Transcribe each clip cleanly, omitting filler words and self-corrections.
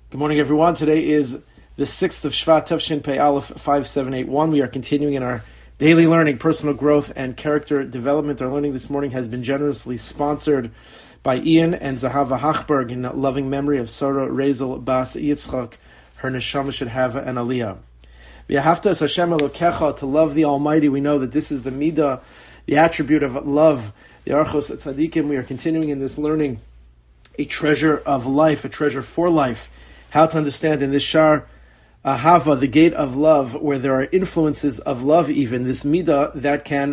Good morning, everyone. Today is the 6th of Shvat, Tavshin Pei Aleph 5781. We are continuing in our daily learning, personal growth, and character development. Our learning this morning has been generously sponsored by Ian and Zahava Hachberg in loving memory of Sarah Rezel Bas Yitzchak. Her neshama should have an aliyah. V'ahavta es Hashem Elokecha, to love the Almighty. We know that this is the midah, the attribute of love, the Archos Tzadikim. We are continuing in this learning a treasure of life, a treasure for life. How to understand in this Shar Ahava, the gate of love, where there are influences of love even, this midah that can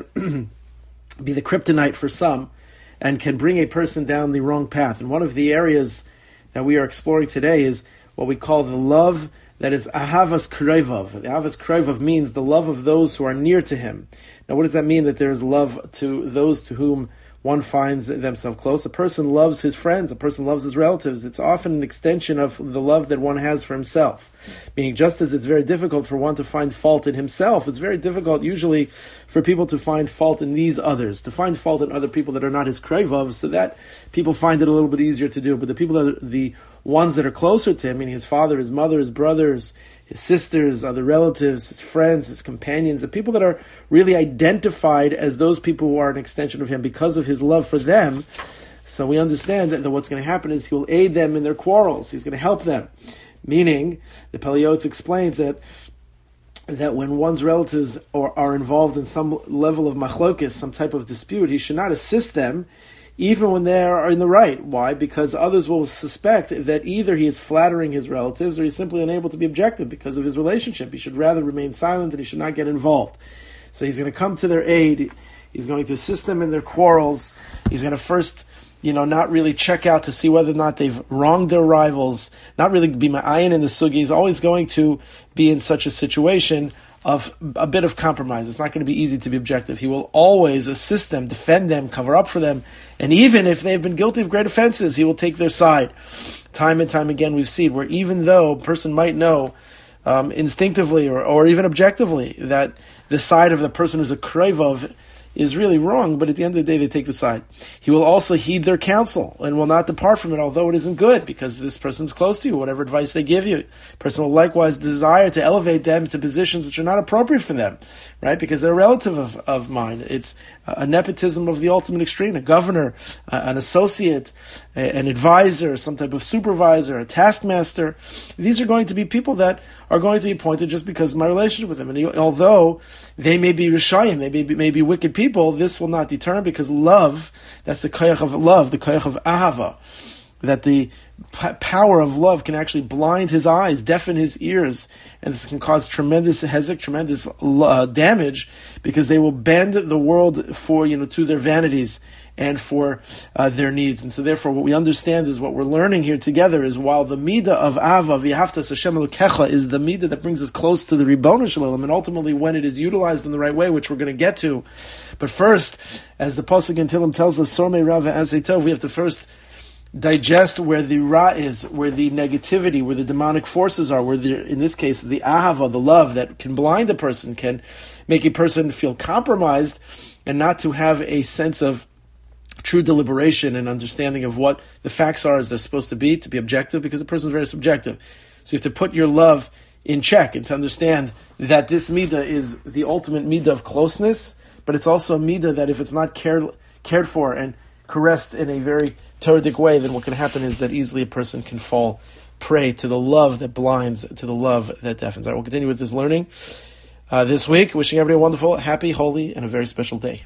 be the kryptonite for some and can bring a person down the wrong path. And one of the areas that we are exploring today is what we call the love that is Ahavas Krevov. The Ahavas Krevov means the love of those who are near to him. Now what does that mean, that there is love to those to whom one finds themselves close? A person loves his friends, a person loves his relatives. It's often an extension of the love that one has for himself. Meaning, just as it's very difficult for one to find fault in himself, it's very difficult usually for people to find fault in these others, to find fault in other people that are not his krevov, so that people find it a little bit easier to do. But the people that are the ones that are closer to him, meaning his father, his mother, his brothers, his sisters, other relatives, his friends, his companions, the people that are really identified as those people who are an extension of him because of his love for them. So we understand that what's going to happen is he will aid them in their quarrels. He's going to help them. Meaning, the Peliotz explains that when one's relatives are involved in some level of machlokes, some type of dispute, he should not assist them even when they are in the right. Why? Because others will suspect that either he is flattering his relatives or he's simply unable to be objective because of his relationship. He should rather remain silent and he should not get involved. So he's going to come to their aid. He's going to assist them in their quarrels. He's going to first, not really check out to see whether or not they've wronged their rivals, not really be ma'ayin in the sugi. He's always going to be in such a situation of a bit of compromise. It's not going to be easy to be objective. He will always assist them, defend them, cover up for them, and even if they've been guilty of great offenses, he will take their side. Time and time again we've seen where even though a person might know instinctively or even objectively that the side of the person who's a krevov is really wrong, but at the end of the day they take the side. He will also heed their counsel and will not depart from it, although it isn't good, because this person's close to you, whatever advice they give you. The person will likewise desire to elevate them to positions which are not appropriate for them, right? Because they're a relative of mine. It's a nepotism of the ultimate extreme, a governor, an associate, an advisor, some type of supervisor, a taskmaster. These are going to be people that are going to be appointed just because of my relationship with them. And although they may be rishayim, they may be wicked people, this will not deter them, because love, that's the koyach of love, the koyach of ahava, that the power of love can actually blind his eyes, deafen his ears, and this can cause tremendous hezek, tremendous damage, because they will bend the world for, to their vanities and for their needs. And so therefore what we understand is, what we're learning here together is, while the midah of Ava, v'ahavta Hashem Elokecha, is the midah that brings us close to the Ribbono Shel Olam, and ultimately when it is utilized in the right way, which we're going to get to. But first, as the Pasuk in Tehillim tells us, Sormei Rava Asei Tov, we have to first digest where the Ra is, where the negativity, where the demonic forces are, where in this case the Ahava, the love that can blind a person, can make a person feel compromised and not to have a sense of true deliberation and understanding of what the facts are as they're supposed to be objective, because a person is very subjective. So you have to put your love in check and to understand that this midah is the ultimate midah of closeness, but it's also a midah that if it's not cared for and caressed in a very Toradic way, then what can happen is that easily a person can fall prey to the love that blinds, to the love that deafens. All right, we'll continue with this learning this week. Wishing everybody a wonderful, happy, holy, and a very special day.